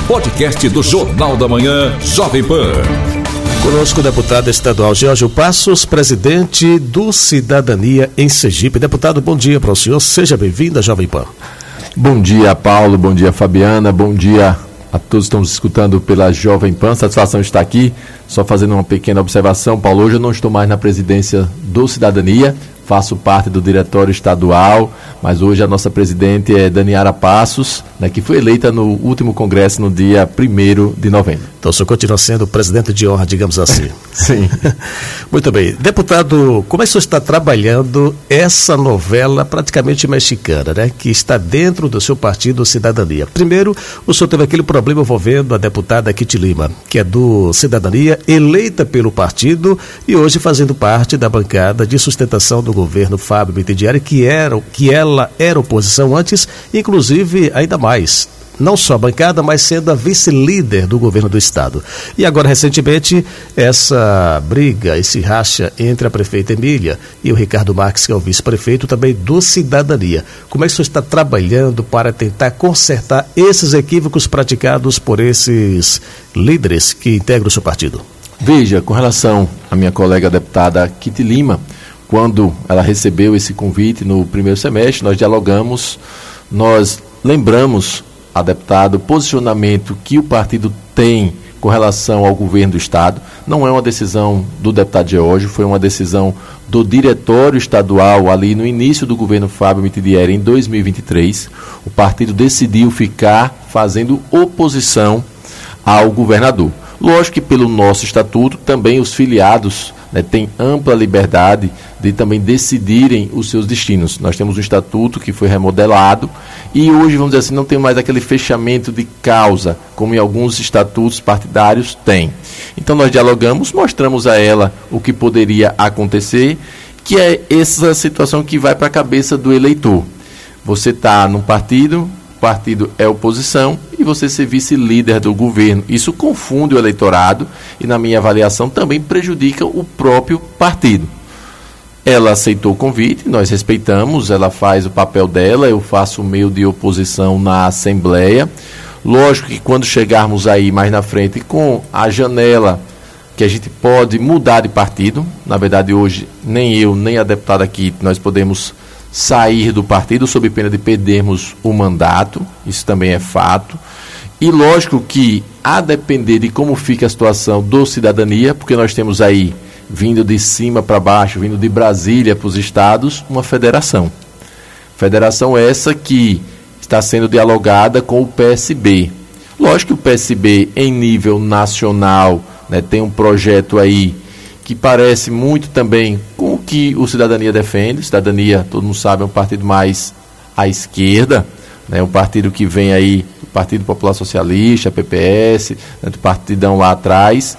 podcast do Jornal da Manhã, Jovem Pan. Conosco o deputado estadual Georgio Passos, presidente do Cidadania em Sergipe. Deputado, bom dia para o senhor, seja bem-vindo à Jovem Pan. Bom dia, Paulo, bom dia, Fabiana, bom dia a todos que estão nos escutando pela Jovem Pan. Satisfação estar aqui. Só fazendo uma pequena observação, Paulo, hoje eu não estou mais na presidência do Cidadania, faço parte do diretório estadual, mas hoje a nossa presidente é Daniara Passos, né, que foi eleita no último congresso no dia 1º de novembro. Então o senhor continua sendo presidente de honra, digamos assim. Sim. Muito bem. Deputado, como é que o senhor está trabalhando essa novela praticamente mexicana, né, que está dentro do seu partido Cidadania? Primeiro, o senhor teve aquele problema envolvendo a deputada Kitty Lima, que é do Cidadania, eleita pelo partido e hoje fazendo parte da bancada de sustentação do governo Fábio Bittendieri, que ela era oposição antes, inclusive ainda mais, não só a bancada, mas sendo a vice-líder do governo do estado. E agora, recentemente, essa briga, esse racha entre a prefeita Emília e o Ricardo Marques, que é o vice-prefeito também do Cidadania. Como é que o senhor está trabalhando para tentar consertar esses equívocos praticados por esses líderes que integram o seu partido? Veja, com relação à minha colega deputada Kitty Lima, quando ela recebeu esse convite no primeiro semestre, nós dialogamos, nós lembramos a deputada o posicionamento que o partido tem com relação ao governo do estado. Não é uma decisão do deputado Georgio, foi uma decisão do diretório estadual ali no início do governo Fábio Bittendieri em 2023. O partido decidiu ficar fazendo oposição ao governador. Lógico que pelo nosso estatuto também os filiados, né, têm ampla liberdade de também decidirem os seus destinos. Nós temos um estatuto que foi remodelado e hoje, vamos dizer assim, não tem mais aquele fechamento de causa, como em alguns estatutos partidários tem. Então nós dialogamos, mostramos a ela o que poderia acontecer, que é essa situação que vai para a cabeça do eleitor. Você está num partido, o partido é oposição e você ser vice-líder do governo. Isso confunde o eleitorado e, na minha avaliação, também prejudica o próprio partido. Ela aceitou o convite, nós respeitamos, ela faz o papel dela, eu faço o meu de oposição na Assembleia. Lógico que quando chegarmos aí mais na frente com a janela que a gente pode mudar de partido, na verdade hoje nem eu, nem a deputada aqui, nós podemos sair do partido sob pena de perdermos o mandato, isso também é fato. E lógico que, a depender de como fica a situação do Cidadania, porque nós temos aí, vindo de cima para baixo, vindo de Brasília para os estados, uma federação. Federação essa que está sendo dialogada com o PSB. Lógico que o PSB, em nível nacional, né, tem um projeto aí que parece muito também com o que o Cidadania defende. Cidadania, todo mundo sabe, é um partido mais à esquerda, né, um partido que vem aí do Partido Popular Socialista, PPS, né, do partidão lá atrás,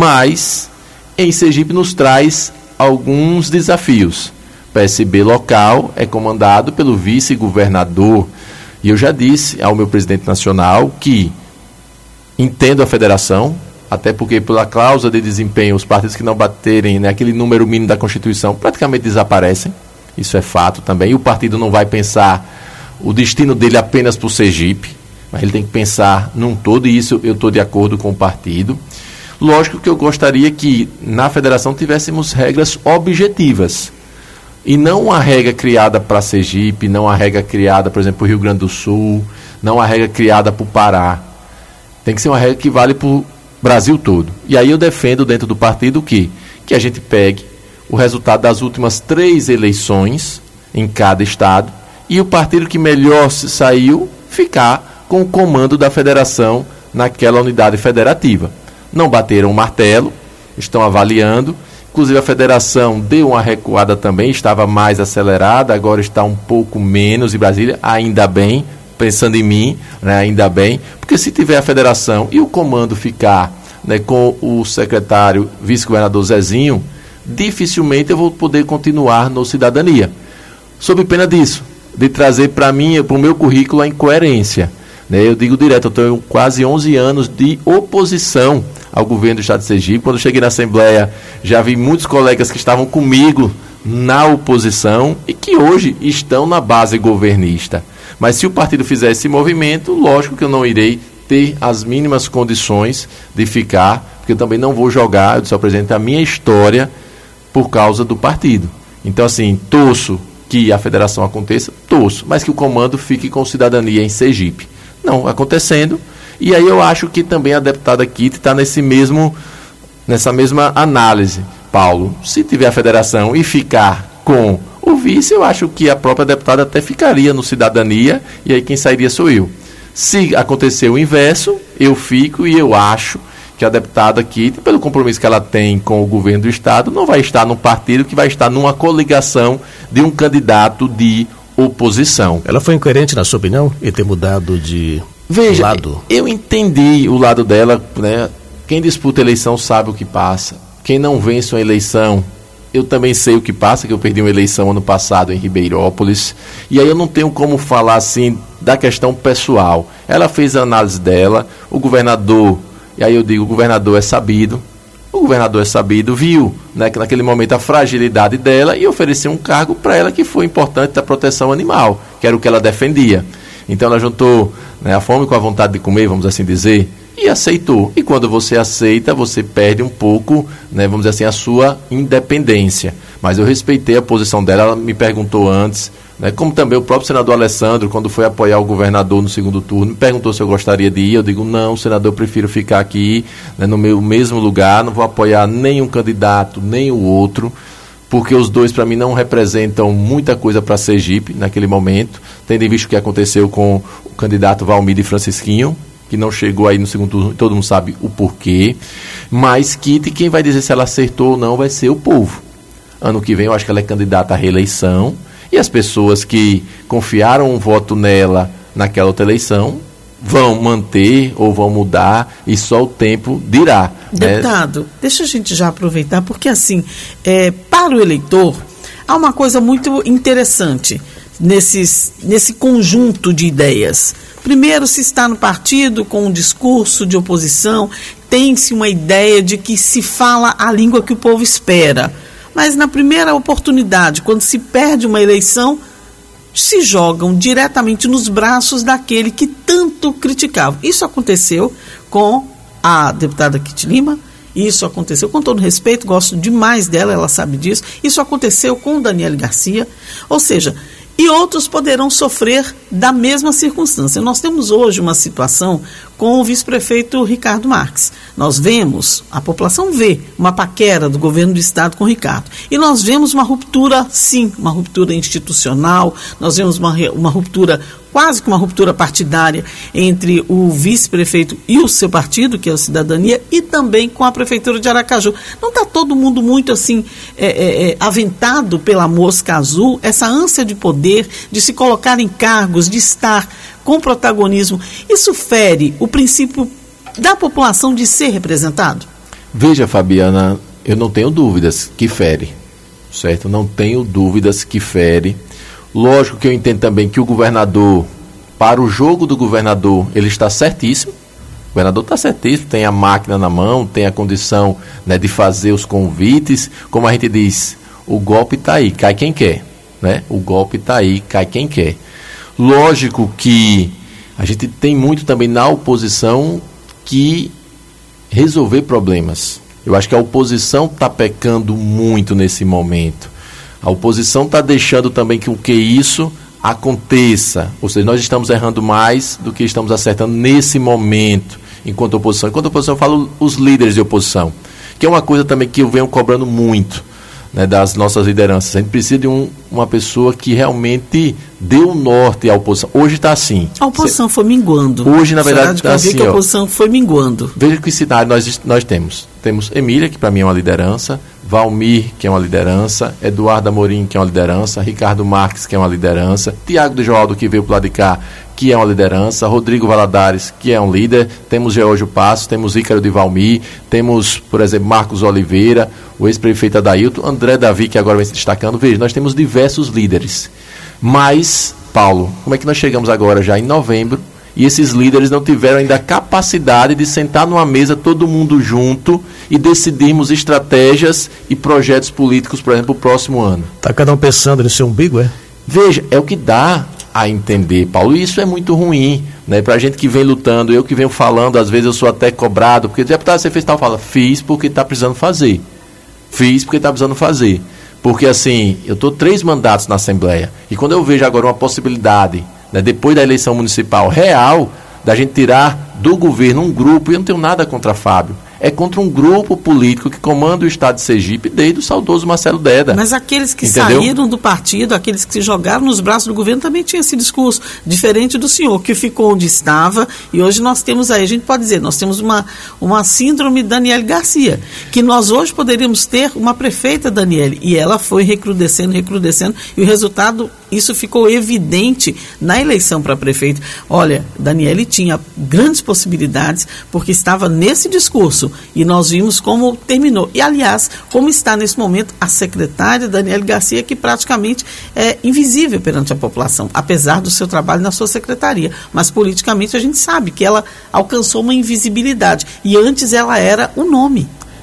mas em Sergipe nos traz alguns desafios. O PSB local é comandado pelo vice-governador, e eu já disse ao meu presidente nacional que entendo a federação, até porque pela cláusula de desempenho, os partidos que não baterem naquele número mínimo da Constituição praticamente desaparecem, isso é fato também. E o partido não vai pensar o destino dele apenas para o Sergipe, mas ele tem que pensar num todo, e isso eu estou de acordo com o partido. Lógico que eu gostaria que na federação tivéssemos regras objetivas, e não uma regra criada para Sergipe, não uma regra criada, por exemplo, para o Rio Grande do Sul, não uma regra criada para o Pará. Tem que ser uma regra que vale para o Brasil todo. E aí eu defendo dentro do partido que a gente pegue o resultado das últimas 3 eleições em cada estado e o partido que melhor se saiu ficar com o comando da federação naquela unidade federativa. Não bateram o martelo, estão avaliando. Inclusive a federação deu uma recuada também, estava mais acelerada, agora está um pouco menos em Brasília, ainda bem, pensando em mim, né, ainda bem, porque se tiver a federação e o comando ficar, né, com o secretário vice-governador Zezinho, dificilmente eu vou poder continuar no Cidadania. Sob pena disso, de trazer para mim, para o meu currículo, a incoerência. Né, eu digo direto, eu tenho quase 11 anos de oposição ao governo do estado de Sergipe. Quando eu cheguei na Assembleia, já vi muitos colegas que estavam comigo na oposição e que hoje estão na base governista. Mas se o partido fizer esse movimento, lógico que eu não irei ter as mínimas condições de ficar, porque eu também não vou jogar, eu disse ao presidente, a minha história por causa do partido. Então, assim, torço que a federação aconteça, torço, mas que o comando fique com cidadania em Sergipe. Não acontecendo, e aí eu acho que também a deputada Kitty está nessa mesma análise. Paulo, se tiver a federação e ficar com o vice, eu acho que a própria deputada até ficaria no cidadania, e aí quem sairia sou eu. Se acontecer o inverso, eu fico, e eu acho que a deputada Kitty, pelo compromisso que ela tem com o governo do estado, não vai estar num partido que vai estar numa coligação de um candidato de oposição. Ela foi incoerente, na sua opinião, em ter mudado de lado? Eu entendi o lado dela, né? Quem disputa a eleição sabe o que passa. Quem não vence uma eleição, eu também sei o que passa, que eu perdi uma eleição ano passado em Ribeirópolis, e aí eu não tenho como falar assim da questão pessoal. Ela fez a análise dela, o governador, e aí eu digo, o governador é sabido, viu, né, que naquele momento a fragilidade dela e ofereceu um cargo para ela que foi importante da proteção animal, que era o que ela defendia. Então ela juntou, né, a fome com a vontade de comer, vamos assim dizer, e aceitou. E quando você aceita, você perde um pouco, né, vamos dizer assim, a sua independência. Mas eu respeitei a posição dela, ela me perguntou antes, né, como também o próprio senador Alessandro, quando foi apoiar o governador no segundo turno, me perguntou se eu gostaria de ir. Eu digo, não, senador, eu prefiro ficar aqui, né, no meu mesmo lugar, não vou apoiar nem um candidato, nem o outro, porque os dois, para mim, não representam muita coisa para Sergipe naquele momento, tendo em vista o que aconteceu com o candidato Valmir de Francisquinho, que não chegou aí no segundo turno, todo mundo sabe o porquê, mas Kitty, quem vai dizer se ela acertou ou não vai ser o povo. Ano que vem eu acho que ela é candidata à reeleição, e as pessoas que confiaram um voto nela naquela outra eleição vão manter ou vão mudar, e só o tempo dirá. Deputado, deixa a gente já aproveitar, porque assim, para o eleitor, há uma coisa muito interessante nesse conjunto de ideias. Primeiro, se está no partido com um discurso de oposição, tem-se uma ideia de que se fala a língua que o povo espera. Mas na primeira oportunidade, quando se perde uma eleição, se jogam diretamente nos braços daquele que tanto criticava. Isso aconteceu com a deputada Kitty Lima, isso aconteceu, com todo respeito, gosto demais dela, ela sabe disso, isso aconteceu com Daniele Garcia, ou seja, e outros poderão sofrer da mesma circunstância. Nós temos hoje uma situação com o vice-prefeito Ricardo Marques. Nós vemos, a população vê uma paquera do governo do estado com o Ricardo. E nós vemos uma ruptura, sim, uma ruptura institucional, nós vemos uma ruptura, quase que uma ruptura partidária entre o vice-prefeito e o seu partido, que é a Cidadania, e também com a prefeitura de Aracaju. Não está todo mundo muito assim aventado pela mosca azul, essa ânsia de poder, de se colocar em cargos, de estar com protagonismo. Isso fere o princípio da população de ser representado? Veja, Fabiana, eu não tenho dúvidas que fere, certo? Não tenho dúvidas que fere. Lógico que eu entendo também que o governador, para o jogo do governador, ele está certíssimo. O governador está certíssimo, tem a máquina na mão, tem a condição, né, de fazer os convites. Como a gente diz, o golpe está aí, cai quem quer, né? O golpe está aí, cai quem quer. Lógico que a gente tem muito também na oposição que resolver problemas. Eu acho que a oposição está pecando muito nesse momento. A oposição está deixando também que isso aconteça. Ou seja, nós estamos errando mais do que estamos acertando nesse momento, enquanto oposição. Enquanto oposição, eu falo os líderes de oposição, que é uma coisa também que eu venho cobrando muito, né, das nossas lideranças. A gente precisa de uma pessoa que realmente dê o norte à oposição. Hoje está assim. A oposição foi minguando. Hoje, na verdade, está assim. Que a oposição foi minguando. Veja que cenário nós temos. Temos Emília, que para mim é uma liderança, Valmir, que é uma liderança, Eduardo Amorim, que é uma liderança, Ricardo Marques, que é uma liderança, Tiago de Joaldo, que veio para o lado de cá, que é uma liderança, Rodrigo Valadares, que é um líder, temos Geórgio Passos, temos Ícaro de Valmir, temos, por exemplo, Marcos Oliveira, o ex-prefeito Adailton, André Davi, que agora vem se destacando. Veja, nós temos diversos líderes. Mas, Paulo, como é que nós chegamos agora já em novembro e esses líderes não tiveram ainda a capacidade de sentar numa mesa todo mundo junto e decidirmos estratégias e projetos políticos, por exemplo, para o próximo ano? Está cada um pensando no seu umbigo, é? Veja, é o que dá. a entender, Paulo, e isso é muito ruim, né? Para a gente que vem lutando, eu que venho falando, às vezes eu sou até cobrado, porque deputado, você fez tal, fala, fiz porque está precisando fazer. Porque assim, eu estou 3 mandatos na Assembleia, e quando eu vejo agora uma possibilidade, né, depois da eleição municipal real, da gente tirar do governo um grupo, e eu não tenho nada contra Fábio, é contra um grupo político que comanda o estado de Sergipe desde o saudoso Marcelo Deda. Mas aqueles que saíram do partido, aqueles que se jogaram nos braços do governo também tinham esse discurso, diferente do senhor, que ficou onde estava, e hoje nós temos aí, a gente pode dizer, nós temos uma síndrome Daniele Garcia, que nós hoje poderíamos ter uma prefeita Daniele, e ela foi recrudescendo, e o resultado, isso ficou evidente na eleição para prefeito. Olha, Daniele tinha grandes possibilidades, porque estava nesse discurso, e nós vimos como terminou. E, aliás, como está nesse momento a secretária Daniele Garcia, que praticamente é invisível perante a população, apesar do seu trabalho na sua secretaria. Mas, politicamente, a gente sabe que ela alcançou uma invisibilidade. E antes ela era o nome.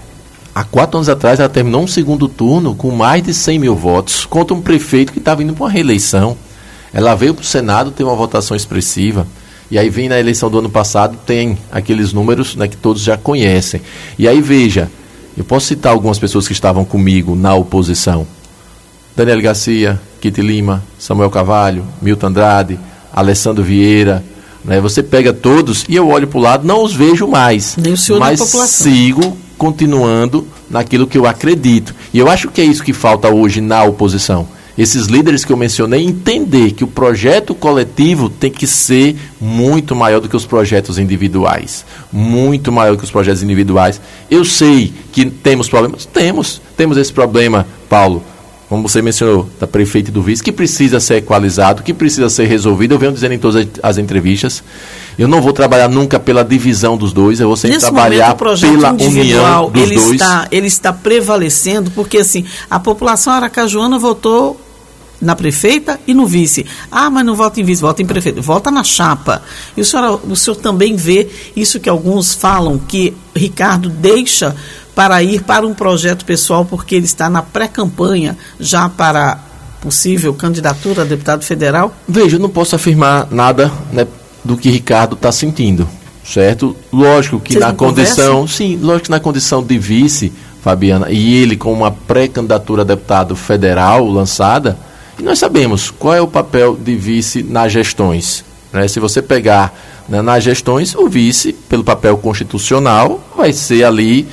Há 4 anos atrás, ela terminou um segundo turno com mais de 100 mil votos contra um prefeito que estava indo para uma reeleição. Ela veio para o Senado, tem uma votação expressiva. E aí vem na eleição do ano passado, tem aqueles números, né, que todos já conhecem. E aí veja, eu posso citar algumas pessoas que estavam comigo na oposição. Daniele Garcia, Kitty Lima, Samuel Carvalho, Milton Andrade, Alessandro Vieira. Né, você pega todos e eu olho para o lado, não os vejo mais. Nem o senhor mas da população. Sigo continuando naquilo que eu acredito. E eu acho que é isso que falta hoje na oposição. Esses líderes que eu mencionei, entender que o projeto coletivo tem que ser muito maior do que os projetos individuais. Muito maior do que os projetos individuais. Eu sei que temos problemas. Temos esse problema, Paulo, como você mencionou, da prefeita e do vice, que precisa ser equalizado, que precisa ser resolvido. Eu venho dizendo em todas as entrevistas, eu não vou trabalhar nunca pela divisão dos dois, eu vou sempre trabalhar pela união dos dois. Ele está prevalecendo, porque assim, a população aracajuana votou na prefeita e no vice. Ah, mas não vota em vice, vota em prefeito. Vota na chapa. E o senhor também vê isso que alguns falam, que Ricardo deixa para ir para um projeto pessoal, porque ele está na pré-campanha já para possível candidatura a deputado federal? Veja, eu não posso afirmar nada, né, do que Ricardo está sentindo, certo? Lógico que na condição, sim, lógico que na condição de vice, Fabiana, e ele com uma pré-candidatura a deputado federal lançada, e nós sabemos qual é o papel de vice nas gestões. Né? Se você pegar, né, nas gestões, o vice, pelo papel constitucional, vai ser ali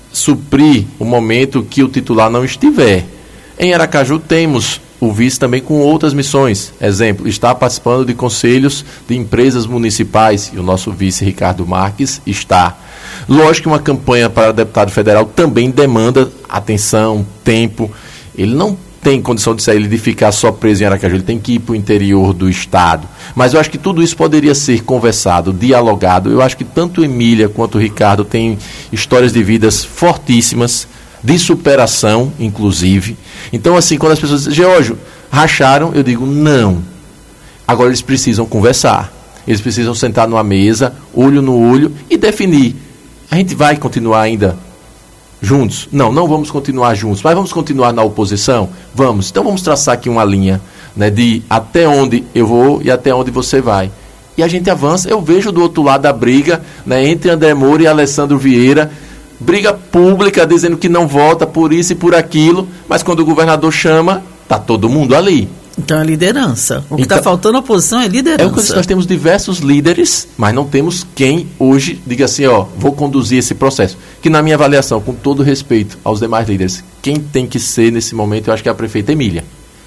suprir o momento que o titular não estiver. Em Aracaju temos o vice também com outras missões. Exemplo, está participando de conselhos de empresas municipais, e o nosso vice Ricardo Marques está. Lógico que uma campanha para deputado federal também demanda atenção, tempo. Ele não tem condição de sair, de ficar só preso em Aracaju, ele tem que ir para o interior do estado. Mas eu acho que tudo isso poderia ser conversado, dialogado. Eu acho que tanto Emília quanto o Ricardo têm histórias de vidas fortíssimas, de superação, inclusive. Então, assim, quando as pessoas dizem, Geórgio, racharam, eu digo, não. Agora eles precisam conversar. Eles precisam sentar numa mesa, olho no olho, e definir. A gente vai continuar ainda juntos? Não vamos continuar juntos, mas vamos continuar na oposição? Vamos. Então vamos traçar aqui uma linha, né, de até onde eu vou e até onde você vai. E a gente avança. Eu vejo do outro lado a briga, né, entre André Moura e Alessandro Vieira, briga pública dizendo que não vota por isso e por aquilo, mas quando o governador chama, está todo mundo ali. Então é liderança. O que está faltando à oposição é liderança. É o que nós temos diversos líderes, mas não temos quem hoje diga assim, ó, vou conduzir esse processo. Que na minha avaliação, com todo respeito aos demais líderes, quem tem que ser nesse momento, eu acho que é a prefeita Emília.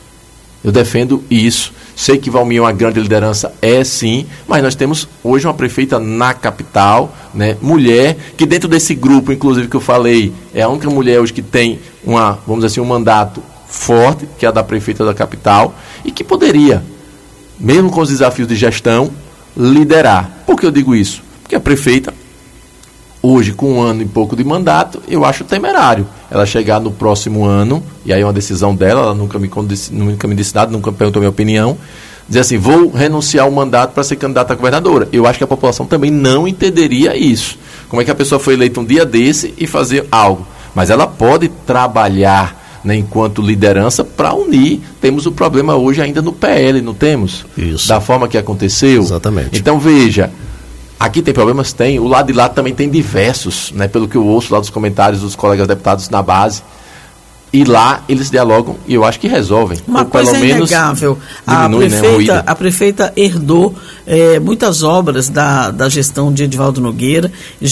Eu defendo isso. Sei que Valmir é uma grande liderança, é sim, mas nós temos hoje uma prefeita na capital, né, mulher, que dentro desse grupo, inclusive, que eu falei, é a única mulher hoje que tem vamos dizer assim, um mandato forte, que é a da prefeita da capital, e que poderia, mesmo com os desafios de gestão, liderar. Por que eu digo isso? Porque a prefeita, hoje, com 1 ano e pouco de mandato, eu acho temerário ela chegar no próximo ano, e aí é uma decisão dela, ela nunca me disse nada, nunca perguntou minha opinião, dizer assim, vou renunciar ao mandato para ser candidata a governadora. Eu acho que a população também não entenderia isso. Como é que a pessoa foi eleita um dia desse e fazer algo? Mas ela pode trabalhar, né, enquanto liderança, para unir. Temos o problema hoje ainda no PL, não temos? Isso. Da forma que aconteceu. Exatamente. Então, veja, aqui tem problemas? Tem. O lado de lá também tem diversos, né, pelo que eu ouço lá dos comentários dos colegas deputados na base. E lá eles dialogam e eu acho que resolvem. Uma coisa pelo menos inegável, diminui, a prefeita herdou muitas obras da gestão de Edivaldo Nogueira,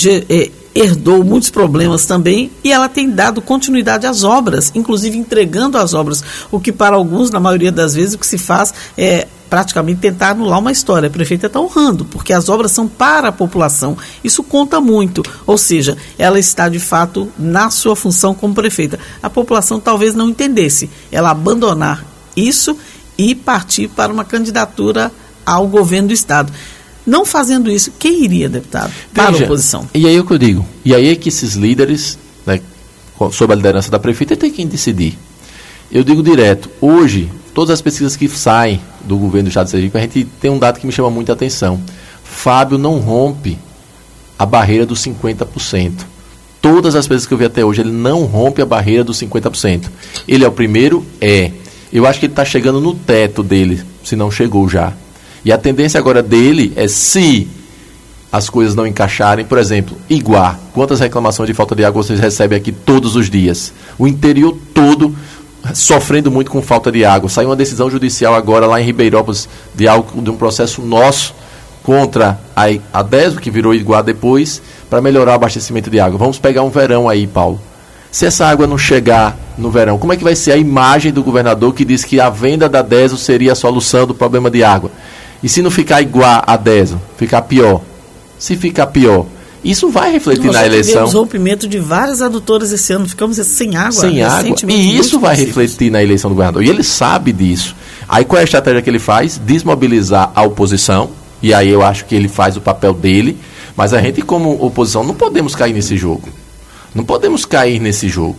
herdou muitos problemas também, e ela tem dado continuidade às obras, inclusive entregando as obras, o que para alguns, na maioria das vezes, o que se faz é praticamente tentar anular uma história. A prefeita está honrando, porque as obras são para a população. Isso conta muito, ou seja, ela está de fato na sua função como prefeita. A população talvez não entendesse ela abandonar isso e partir para uma candidatura ao governo do Estado. Não fazendo isso, quem iria, deputado, para a oposição? E aí é o que eu digo, e aí é que esses líderes, né, sob a liderança da prefeita, tem que decidir. Eu digo direto, hoje, todas as pesquisas que saem do governo do Estado de Sergipe, a gente tem um dado que me chama muita atenção. Fábio não rompe a barreira dos 50%. Todas as pesquisas que eu vi até hoje, ele não rompe a barreira dos 50%. Ele é o primeiro? É. Eu acho que ele está chegando no teto dele, se não chegou já. E a tendência agora dele é, se as coisas não encaixarem, por exemplo, Iguá. Quantas reclamações de falta de água vocês recebem aqui todos os dias? O interior todo sofrendo muito com falta de água. Saiu uma decisão judicial agora lá em Ribeirópolis de um processo nosso contra a DESO, que virou Iguá depois, para melhorar o abastecimento de água. Vamos pegar um verão aí, Paulo. Se essa água não chegar no verão, como é que vai ser a imagem do governador que diz que a venda da DESO seria a solução do problema de água? E se não ficar igual a DESO, ficar pior? Se ficar pior, isso vai refletir na eleição. Nós tivemos rompimento de várias adutoras esse ano, ficamos sem água. Sem água, e isso vai refletir na eleição do governador. E ele sabe disso. Aí qual é a estratégia que ele faz? Desmobilizar a oposição, e aí eu acho que ele faz o papel dele, mas a gente como oposição não podemos cair nesse jogo. Não podemos cair nesse jogo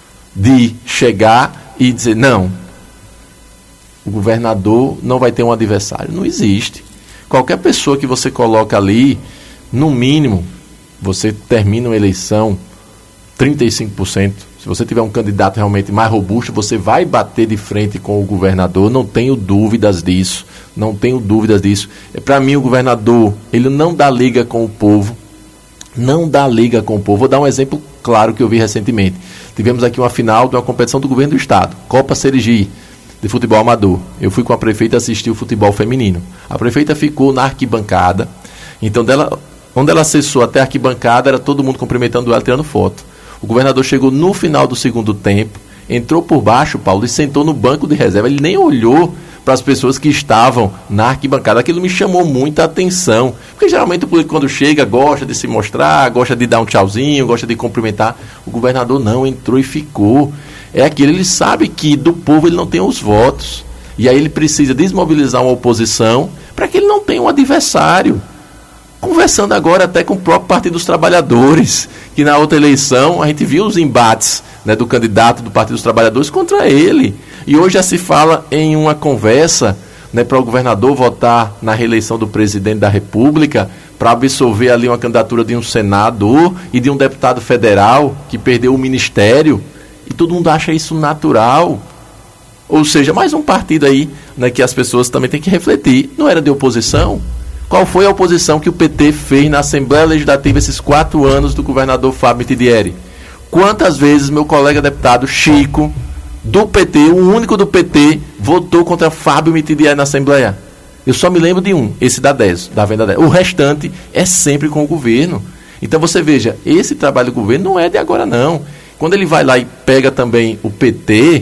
de chegar e dizer, não, o governador não vai ter um adversário. Não existe. Qualquer pessoa que você coloca ali, no mínimo, você termina uma eleição 35%. Se você tiver um candidato realmente mais robusto, você vai bater de frente com o governador. Não tenho dúvidas disso. Não tenho dúvidas disso. Para mim, o governador, ele não dá liga com o povo. Não dá liga com o povo. Vou dar um exemplo claro que eu vi recentemente. Tivemos aqui uma final de uma competição do governo do Estado, Copa Serigi, de futebol amador. Eu fui com a prefeita assistir o futebol feminino. A prefeita ficou na arquibancada. Então, onde ela acessou até a arquibancada, era todo mundo cumprimentando ela, tirando foto. O governador chegou no final do segundo tempo, entrou por baixo, Paulo, e sentou no banco de reserva. Ele nem olhou para as pessoas que estavam na arquibancada. Aquilo me chamou muita atenção. Porque geralmente o político, quando chega, gosta de se mostrar, gosta de dar um tchauzinho, gosta de cumprimentar. O governador não, entrou e ficou. É aquilo, ele sabe que do povo ele não tem os votos. E aí ele precisa desmobilizar uma oposição para que ele não tenha um adversário. Conversando agora até com o próprio Partido dos Trabalhadores, que na outra eleição a gente viu os embates, né, do candidato do Partido dos Trabalhadores contra ele. E hoje já se fala em uma conversa, né, para o governador votar na reeleição do presidente da República, para absolver ali uma candidatura de um senador e de um deputado federal que perdeu o ministério. E todo mundo acha isso natural. Ou seja, mais um partido aí, né, que as pessoas também têm que refletir. Não era de oposição? Qual foi a oposição que o PT fez na Assembleia Legislativa esses 4 anos do governador Fábio Mitidieri? Quantas vezes meu colega deputado Chico, do PT, o único do PT, votou contra Fábio Mitidieri na Assembleia? Eu só me lembro de um, esse da DESO, da venda DESO. O restante é sempre com o governo. Então você veja, esse trabalho do governo não é de agora não. Quando ele vai lá e pega também o PT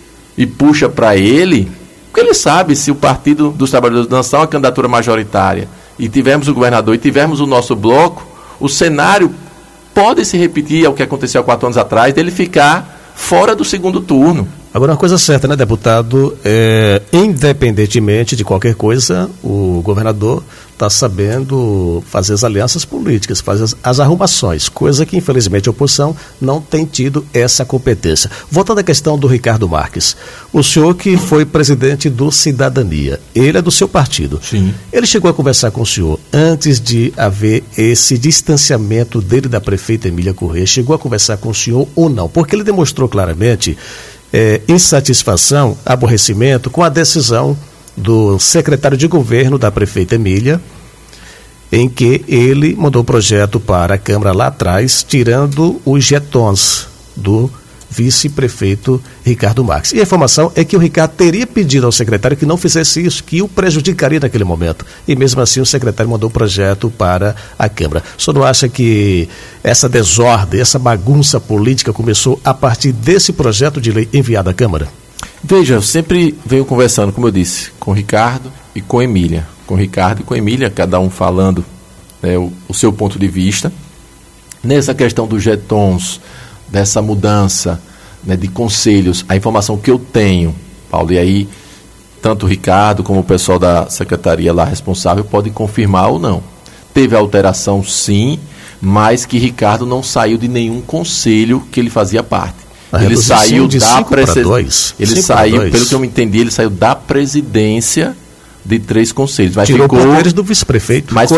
e puxa para ele, porque ele sabe, se o Partido dos Trabalhadores lançar uma candidatura majoritária e tivermos o governador e tivermos o nosso bloco, o cenário pode se repetir ao que aconteceu há 4 anos atrás, dele ficar fora do segundo turno. Agora, uma coisa certa, né, deputado? Independentemente de qualquer coisa, o governador está sabendo fazer as alianças políticas, fazer as arrumações, coisa que, infelizmente, a oposição não tem tido essa competência. Voltando à questão do Ricardo Marques, o senhor que foi presidente do Cidadania, ele é do seu partido. Sim. Ele chegou a conversar com o senhor antes de haver esse distanciamento dele da prefeita Emília Corrêa, chegou a conversar com o senhor ou não? Porque ele demonstrou claramente insatisfação, aborrecimento com a decisão do secretário de governo da prefeita Emília, em que ele mandou o projeto para a Câmara lá atrás, tirando os jetons do vice-prefeito Ricardo Marques. E a informação é que o Ricardo teria pedido ao secretário que não fizesse isso, que o prejudicaria naquele momento. E mesmo assim o secretário mandou o projeto para a Câmara. O senhor não acha que essa desordem, essa bagunça política começou a partir desse projeto de lei enviado à Câmara? Veja, eu sempre venho conversando, como eu disse, com o Ricardo e com a Emília. Com o Ricardo e com a Emília, cada um falando o seu ponto de vista. Nessa questão dos jetons, dessa mudança, de conselhos, a informação que eu tenho, Paulo, e aí tanto o Ricardo como o pessoal da secretaria lá responsável podem confirmar ou não. Teve alteração sim, mas que Ricardo não saiu de nenhum conselho que ele fazia parte. Ele saiu da presidência. Ele saiu, pelo que eu me entendi, ele saiu da presidência de 3 conselhos. Mas tirou poderes do vice-prefeito, mas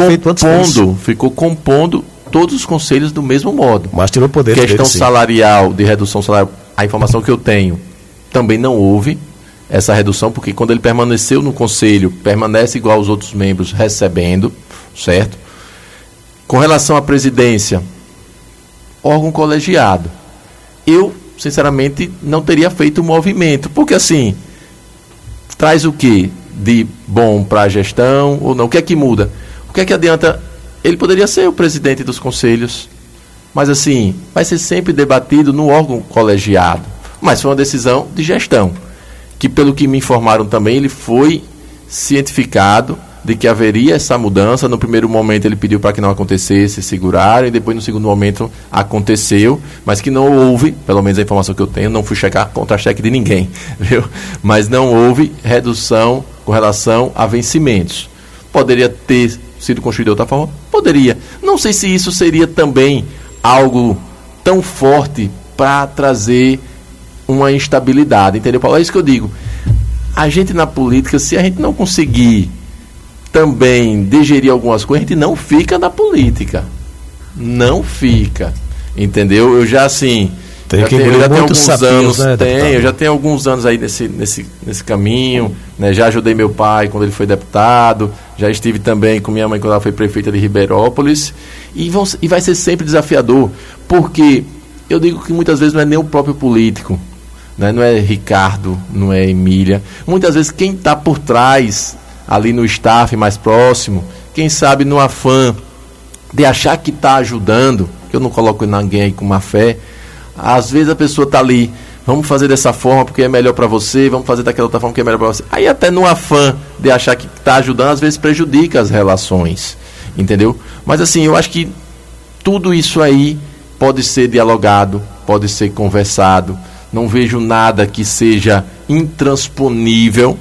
ficou compondo todos os conselhos do mesmo modo. Mas tirou poderes questão dele, salarial, de redução salarial, a informação que eu tenho, também não houve essa redução, porque quando ele permaneceu no conselho, permanece igual aos outros membros recebendo, certo? Com relação à presidência, órgão colegiado, eu, sinceramente, não teria feito o movimento, porque assim, traz o que de bom para a gestão ou não? O que é que muda? O que é que adianta? Ele poderia ser o presidente dos conselhos, mas assim, vai ser sempre debatido no órgão colegiado. Mas foi uma decisão de gestão, que pelo que me informaram também, ele foi cientificado de que haveria essa mudança. No primeiro momento ele pediu para que não acontecesse, seguraram, e depois no segundo momento aconteceu, mas que não houve, pelo menos a informação que eu tenho, não fui checar contra-cheque de ninguém, viu? Mas não houve redução com relação a vencimentos. Poderia ter sido construído de outra forma? Poderia. Não sei se isso seria também algo tão forte para trazer uma instabilidade, entendeu, Paulo? É isso que eu digo. A gente na política, se a gente não conseguir também digerir algumas coisas, a gente não fica na política. Não fica. Entendeu? Eu já assim... Eu já tenho alguns anos aí nesse caminho, né? Já ajudei meu pai quando ele foi deputado, já estive também com minha mãe quando ela foi prefeita de Ribeirópolis, e vai ser sempre desafiador, porque eu digo que muitas vezes não é nem o próprio político, né? Não é Ricardo, não é Emília, muitas vezes quem está por trás, ali no staff mais próximo, quem sabe no afã de achar que está ajudando, que eu não coloco ninguém aí com má fé. Às vezes a pessoa está ali, vamos fazer dessa forma porque é melhor para você, vamos fazer daquela outra forma porque é melhor para você. Aí até no afã de achar que está ajudando, às vezes prejudica as relações, entendeu? Mas assim, eu acho que tudo isso aí pode ser dialogado, pode ser conversado. Não vejo nada que seja intransponível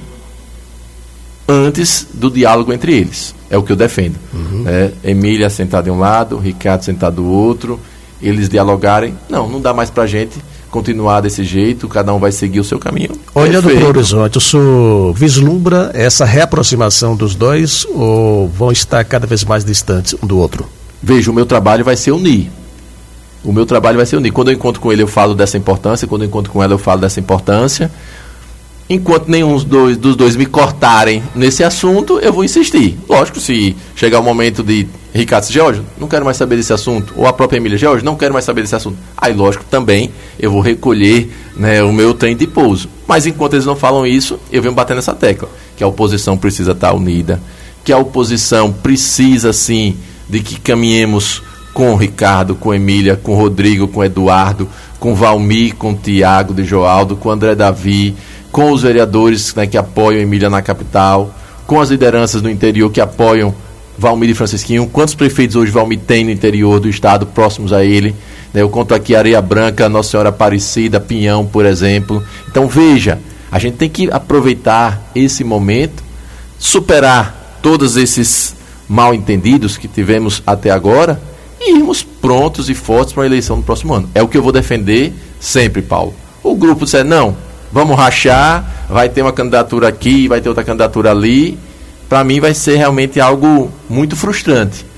antes do diálogo entre eles. É o que eu defendo. Emília sentada de um lado, Ricardo sentado do outro, eles dialogarem. Não dá mais pra gente continuar desse jeito, cada um vai seguir o seu caminho. Olhando para o horizonte, o senhor vislumbra essa reaproximação dos dois ou vão estar cada vez mais distantes um do outro? Veja, o meu trabalho vai ser unir. Quando eu encontro com ele, eu falo dessa importância. Quando eu encontro com ela, eu falo dessa importância. Enquanto nenhum dos dois me cortarem nesse assunto, eu vou insistir. Lógico, se chegar o momento de Ricardo, George, não quero mais saber desse assunto, ou a própria Emília, George, não quero mais saber desse assunto. Aí, lógico, também eu vou recolher, né, o meu trem de pouso. Mas enquanto eles não falam isso, eu venho batendo nessa tecla, que a oposição precisa estar unida, que a oposição precisa, sim, de que caminhemos com o Ricardo, com a Emília, com o Rodrigo, com o Eduardo, com o Valmir, com o Tiago de Joaldo, com o André Davi, com os vereadores, né, que apoiam Emília na capital, com as lideranças no interior que apoiam Valmir e Francisquinho. Quantos prefeitos hoje Valmir tem no interior do estado, próximos a ele? Né, eu conto aqui Areia Branca, Nossa Senhora Aparecida, Pinhão, por exemplo. Então veja, a gente tem que aproveitar esse momento, superar todos esses mal entendidos que tivemos até agora e irmos prontos e fortes para a eleição no próximo ano. É o que eu vou defender sempre, Paulo. O grupo disser, não, vamos rachar, vai ter uma candidatura aqui, vai ter outra candidatura ali. Para mim vai ser realmente algo muito frustrante.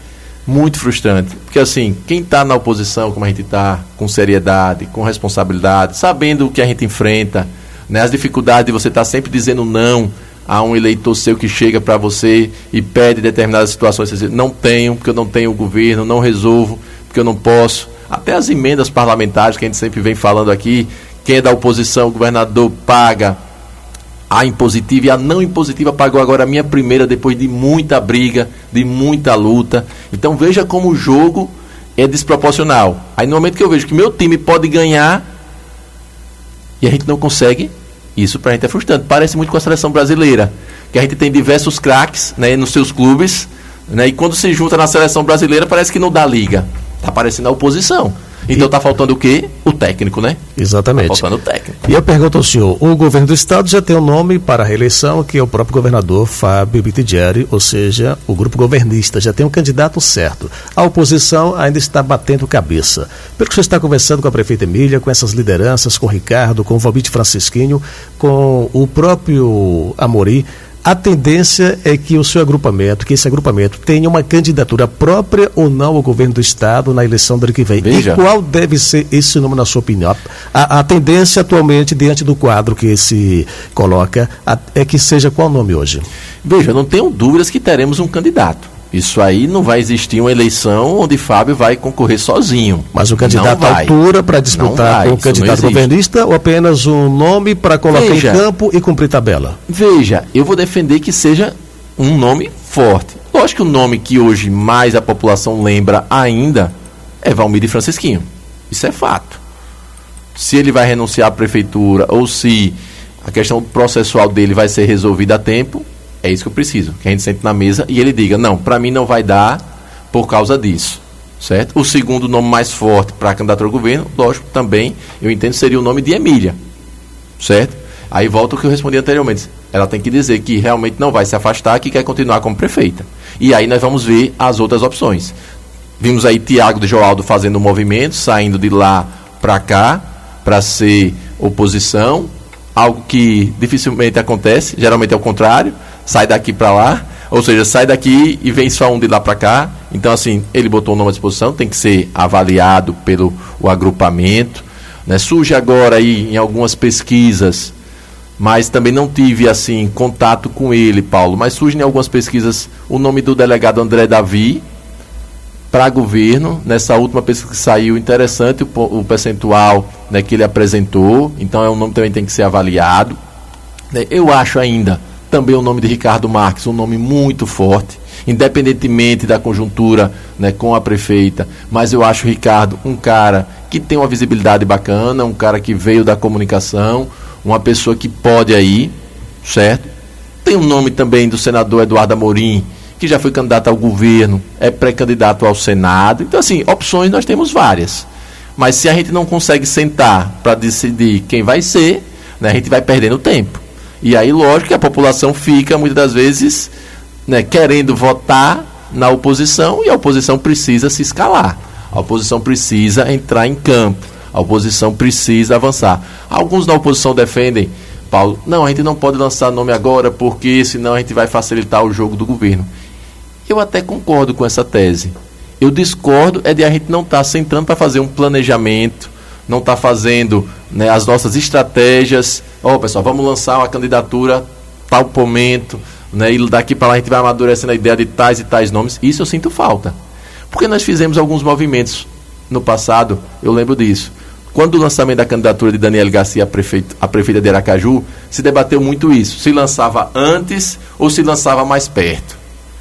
Muito frustrante. Porque assim, quem está na oposição, como a gente está, com seriedade, com responsabilidade, sabendo o que a gente enfrenta, né, as dificuldades de você estar sempre dizendo não a um eleitor seu que chega para você e pede determinadas situações, você diz, não tenho, porque eu não tenho o governo, não resolvo, porque eu não posso. Até as emendas parlamentares que a gente sempre vem falando aqui, quem é da oposição, o governador paga a impositiva e a não impositiva pagou agora a minha primeira, depois de muita briga, de muita luta. Então veja como o jogo é desproporcional. Aí no momento que eu vejo que meu time pode ganhar e a gente não consegue, isso pra gente é frustrante. Parece muito com a seleção brasileira, que a gente tem diversos craques, né, nos seus clubes, né, e quando se junta na seleção brasileira parece que não dá liga. Tá parecendo a oposição. Então está faltando o quê? O técnico, né? Exatamente. Está faltando o técnico. E eu pergunto ao senhor, o governo do estado já tem um nome para a reeleição, que é o próprio governador Fábio Bittigieri, ou seja, o grupo governista já tem um candidato certo. A oposição ainda está batendo cabeça. Pelo que você está conversando com a prefeita Emília, com essas lideranças, com o Ricardo, com o Valmir Francisquinho, com o próprio Amorim, a tendência é que o seu agrupamento, que esse agrupamento tenha uma candidatura própria ou não ao governo do estado na eleição do ano que vem. Veja. E qual deve ser esse nome, na sua opinião? A tendência atualmente, diante do quadro que se coloca, é que seja qual nome hoje? Veja, não tenho dúvidas que teremos um candidato. Isso aí não vai existir uma eleição onde Fábio vai concorrer sozinho. Mas o candidato à altura para disputar com o candidato governista ou apenas um nome para colocar em campo e cumprir tabela? Veja, eu vou defender que seja um nome forte. Lógico que o nome que hoje mais a população lembra ainda é Valmir Francisquinho. Isso é fato. Se ele vai renunciar à prefeitura ou se a questão processual dele vai ser resolvida a tempo, é isso que eu preciso, que a gente sente na mesa e ele diga, não, para mim não vai dar por causa disso, certo? O segundo nome mais forte para a candidatura ao governo, lógico, também, eu entendo, seria o nome de Emília, certo? Aí volta o que eu respondi anteriormente, ela tem que dizer que realmente não vai se afastar, que quer continuar como prefeita. E aí nós vamos ver as outras opções. Vimos aí Tiago de Joaldo fazendo um movimento, saindo de lá para cá, para ser oposição, algo que dificilmente acontece, geralmente é o contrário, sai daqui para lá, ou seja, sai daqui e vem só um de lá para cá. Então, assim, ele botou o nome à disposição, tem que ser avaliado pelo o agrupamento, né? Surge agora aí em algumas pesquisas, mas também não tive, assim, contato com ele, Paulo, mas surge em algumas pesquisas o nome do delegado André Davi para governo. Nessa última pesquisa que saiu, interessante o percentual, né, que ele apresentou, então é um nome que também tem que ser avaliado. Eu acho ainda também o nome de Ricardo Marques, um nome muito forte, independentemente da conjuntura, né, com a prefeita, mas eu acho o Ricardo um cara que tem uma visibilidade bacana, um cara que veio da comunicação, uma pessoa que pode aí, certo? Tem o nome também do senador Eduardo Amorim, que já foi candidato ao governo, é pré-candidato ao Senado. Então, assim, opções nós temos várias. Mas se a gente não consegue sentar para decidir quem vai ser, né, a gente vai perdendo tempo. E aí, lógico que a população fica, muitas das vezes, né, querendo votar na oposição, e a oposição precisa se escalar. A oposição precisa entrar em campo. A oposição precisa avançar. Alguns da oposição defendem, Paulo, não, a gente não pode lançar nome agora, porque senão a gente vai facilitar o jogo do governo. Eu até concordo com essa tese. Eu discordo é de a gente não estar sentando para fazer um planejamento, não estar fazendo, né, as nossas estratégias. Pessoal, vamos lançar uma candidatura tal momento, né, e daqui para lá a gente vai amadurecendo a ideia de tais e tais nomes. Isso eu sinto falta. Porque nós fizemos alguns movimentos no passado, eu lembro disso. Quando o lançamento da candidatura de Daniele Garcia a prefeita de Aracaju, se debateu muito isso. Se lançava antes ou se lançava mais perto.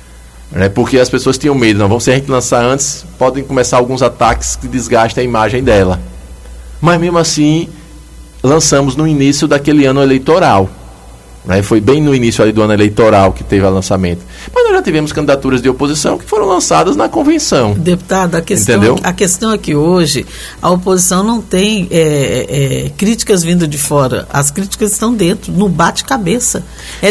Porque as pessoas tinham medo, não, se a gente lançar antes, podem começar alguns ataques que desgastem a imagem dela. Mas mesmo assim, lançamos no início daquele ano eleitoral. Foi bem no início ali do ano eleitoral que teve o lançamento. Mas nós já tivemos candidaturas de oposição que foram lançadas na convenção. Deputado, a questão é que hoje a oposição não tem críticas vindo de fora. As críticas estão dentro, no bate-cabeça.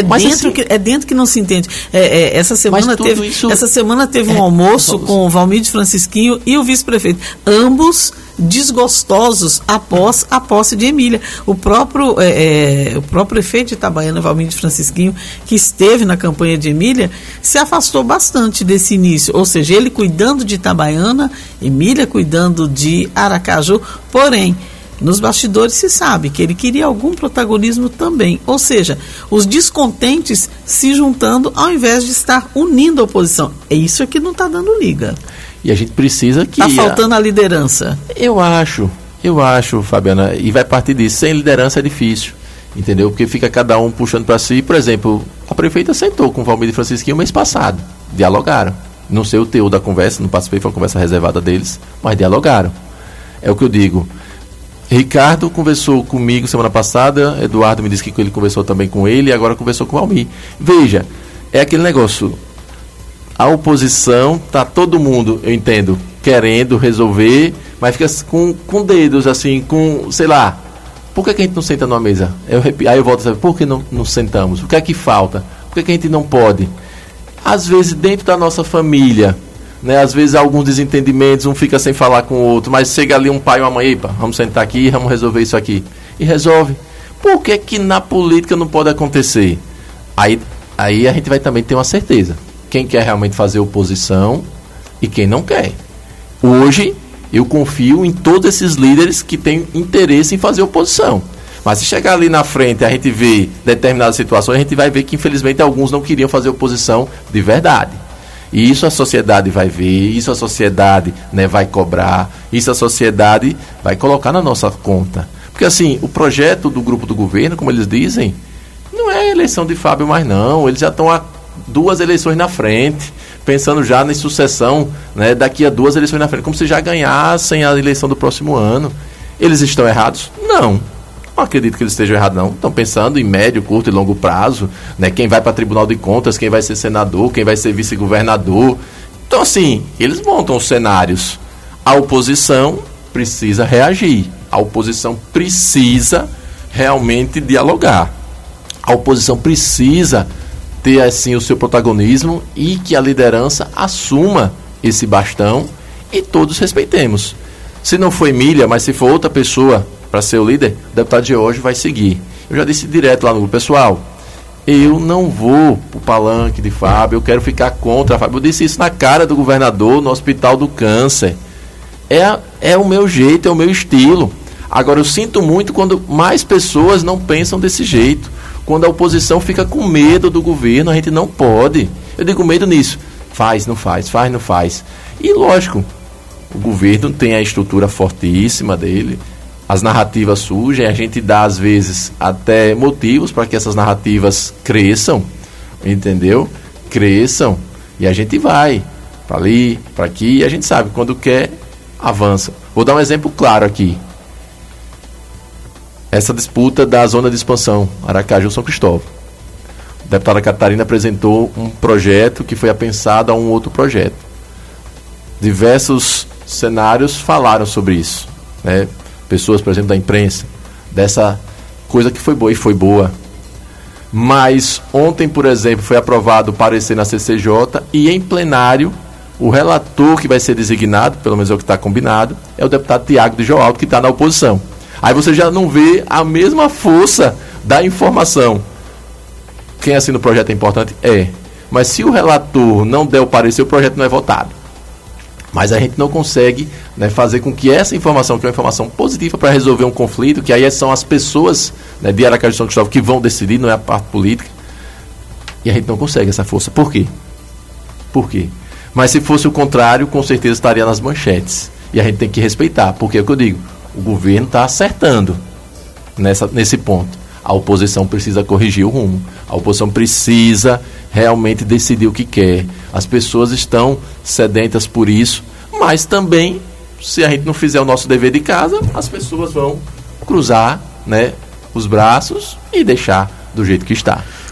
É dentro que não se entende. Essa semana teve um almoço com o Valmir Francisquinho e o vice-prefeito. Ambos desgostosos após a posse de Emília. O próprio prefeito de Itabaiana, Valmir Francisquinho, que esteve na campanha de Emília, se afastou bastante desse início, ou seja, ele cuidando de Itabaiana, Emília cuidando de Aracaju, porém, nos bastidores se sabe que ele queria algum protagonismo também, ou seja, os descontentes se juntando ao invés de estar unindo a oposição. É isso que não está dando liga. E a gente precisa que... Está faltando a liderança. Eu acho, Fabiana, e vai partir disso. Sem liderança é difícil, entendeu? Porque fica cada um puxando para si. Por exemplo, a prefeita sentou com o Valmir Francisquinho mês passado, dialogaram. Não sei o teor da conversa, não participei, foi uma conversa reservada deles, mas dialogaram. É o que eu digo. Ricardo conversou comigo semana passada, Eduardo me disse que ele conversou também com ele e agora conversou com o Valmir. Veja, é aquele negócio, a oposição, tá todo mundo, eu entendo, querendo resolver, mas fica com dedos assim, sei lá, por que a gente não senta numa mesa? Aí eu volto a saber, por que não sentamos? O que é que falta? Por que a gente não pode? Às vezes dentro da nossa família, né, às vezes há alguns desentendimentos, um fica sem falar com o outro, mas chega ali um pai e uma mãe, epa, vamos sentar aqui, vamos resolver isso aqui. E resolve. Por que que na política não pode acontecer? Aí a gente vai também ter uma certeza. Quem quer realmente fazer oposição e quem não quer. Hoje, eu confio em todos esses líderes que têm interesse em fazer oposição. Mas se chegar ali na frente e a gente vê determinadas situações, a gente vai ver que infelizmente alguns não queriam fazer oposição de verdade. E isso a sociedade vai ver, isso a sociedade, né, vai cobrar, isso a sociedade vai colocar na nossa conta. Porque assim, o projeto do grupo do governo, como eles dizem, não é a eleição de Fábio mais não, eles já estão há 2 eleições na frente, pensando já na sucessão, né, daqui a 2 eleições na frente, como se já ganhassem a eleição do próximo ano. Eles estão errados? Não acredito que eles estejam errados, não. Estão pensando em médio, curto e longo prazo, né? Quem vai para o Tribunal de Contas, quem vai ser senador, quem vai ser vice-governador. Então, assim, eles montam os cenários. A oposição precisa reagir. A oposição precisa realmente dialogar. A oposição precisa ter, assim, o seu protagonismo e que a liderança assuma esse bastão e todos respeitemos. Se não for Emília, mas se for outra pessoa para ser o líder, o deputado de hoje vai seguir. Eu já disse direto lá no grupo, pessoal, eu não vou pro palanque de Fábio, eu quero ficar contra a Fábio. Eu disse isso na cara do governador no Hospital do Câncer. É o meu jeito, é o meu estilo. Agora, eu sinto muito quando mais pessoas não pensam desse jeito. Quando a oposição fica com medo do governo, a gente não pode. Eu digo medo nisso. Faz, não faz, faz, não faz. E lógico, o governo tem a estrutura fortíssima dele, as narrativas surgem, a gente dá às vezes até motivos para que essas narrativas cresçam, entendeu? Cresçam, e a gente vai para ali, para aqui, e a gente sabe, quando quer, avança. Vou dar um exemplo claro aqui. Essa disputa da zona de expansão, Aracaju-São Cristóvão. A deputada Catarina apresentou um projeto que foi apensado a um outro projeto. Diversos cenários falaram sobre isso, né? Pessoas, por exemplo, da imprensa, dessa coisa que foi boa e foi boa. Mas ontem, por exemplo, foi aprovado o parecer na CCJ e em plenário, o relator que vai ser designado, pelo menos é o que está combinado, é o deputado Tiago de Joaldo, que está na oposição. Aí você já não vê a mesma força da informação. Quem assina o projeto é importante? É. Mas se o relator não der o parecer, o projeto não é votado. Mas a gente não consegue, né, fazer com que essa informação, que é uma informação positiva para resolver um conflito, que aí são as pessoas, né, de Aracaju e São Cristóvão que vão decidir, não é a parte política, e a gente não consegue essa força. Por quê? Por quê? Mas se fosse o contrário, com certeza estaria nas manchetes. E a gente tem que respeitar, porque é o que eu digo, o governo está acertando nesse ponto. A oposição precisa corrigir o rumo. A oposição precisa realmente decidir o que quer. As pessoas estão sedentas por isso, mas também, se a gente não fizer o nosso dever de casa, as pessoas vão cruzar, né, os braços e deixar do jeito que está.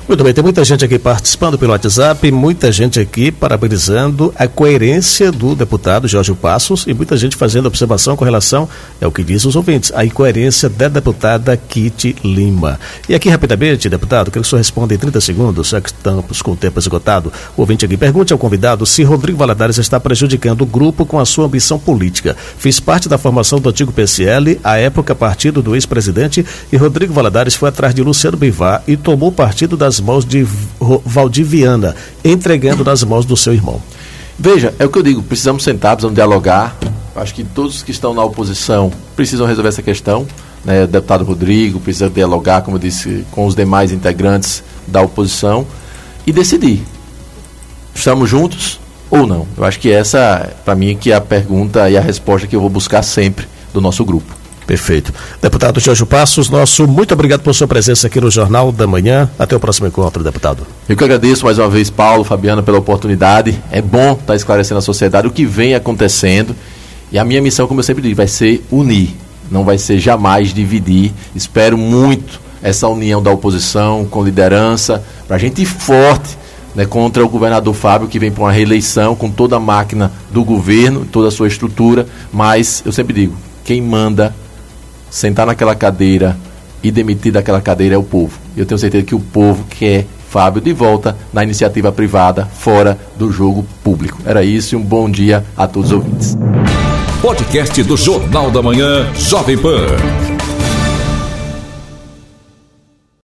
Muito bem, tem muita gente aqui participando pelo WhatsApp, muita gente aqui parabenizando a coerência do deputado Jorge Passos e muita gente fazendo observação com relação ao que diz os ouvintes, a incoerência da deputada Kitty Lima. E aqui rapidamente, deputado, quero que o senhor responda em 30 segundos, já que estamos com o tempo esgotado. O ouvinte aqui pergunte ao convidado se Rodrigo Valadares está prejudicando o grupo com a sua ambição política. Fiz parte da formação do antigo PSL, à época partido do ex-presidente, e Rodrigo Valadares foi atrás de Luciano Bivar e tomou partido das mãos de Valdir Viana, entregando nas mãos do seu irmão. Veja, é o que eu digo, precisamos sentar, precisamos dialogar. Acho que todos que estão na oposição precisam resolver essa questão, né? O deputado Rodrigo precisa dialogar, como eu disse, com os demais integrantes da oposição e decidir. Estamos juntos ou não? Eu acho que essa, para mim, que é a pergunta e a resposta que eu vou buscar sempre do nosso grupo. Perfeito. Deputado Jorge Passos, nosso muito obrigado por sua presença aqui no Jornal da Manhã. Até o próximo encontro, deputado. Eu que agradeço mais uma vez, Paulo, Fabiana, pela oportunidade. É bom estar esclarecendo à sociedade o que vem acontecendo. E a minha missão, como eu sempre digo, vai ser unir. Não vai ser jamais dividir. Espero muito essa união da oposição com liderança, para a gente ir forte, né, contra o governador Fábio, que vem para uma reeleição com toda a máquina do governo, toda a sua estrutura. Mas eu sempre digo, quem manda sentar naquela cadeira e demitir daquela cadeira é o povo. Eu tenho certeza que o povo quer Fábio de volta na iniciativa privada, fora do jogo público. Era isso e um bom dia a todos os ouvintes. Podcast do Jornal da Manhã, Jovem Pan.